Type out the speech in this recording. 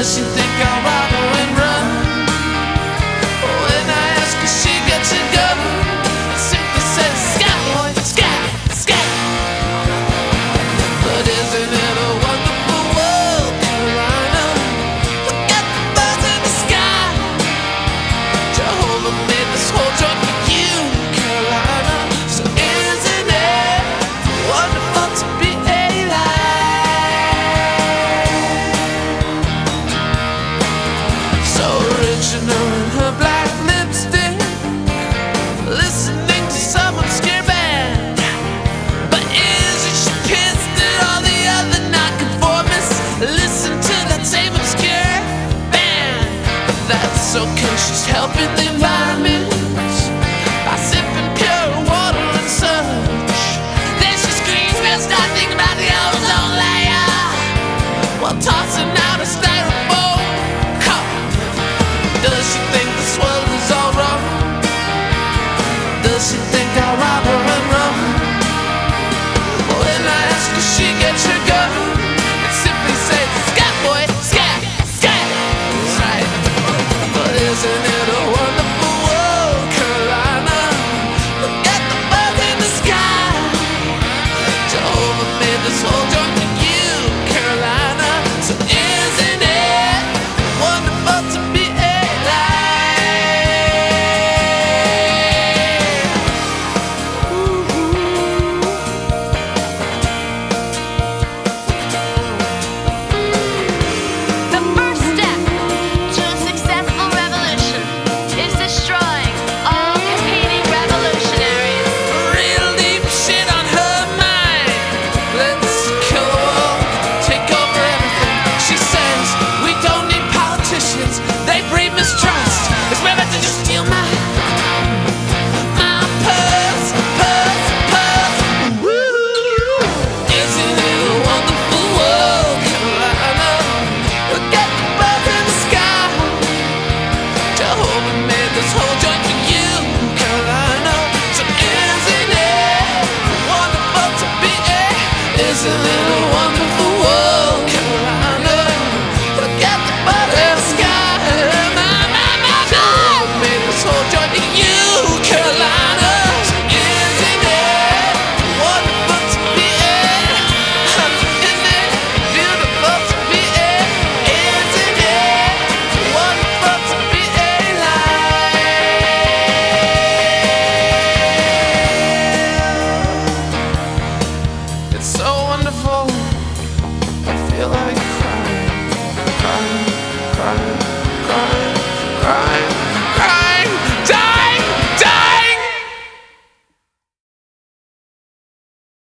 Does she think I'll rob her and run? When I ask if she got your gun, it simply says scat boy, scat, scat. But isn't it a wonderful world, Carolina? Look at the birds in the sky. Jehovah made this whole joint for you, Carolina. So isn't it wonderful to be original in her black lipstick, listening to some obscure band. But isn't she pissed at all the other nonconformists? Listen to that same obscure band. But that's okay, she's helping them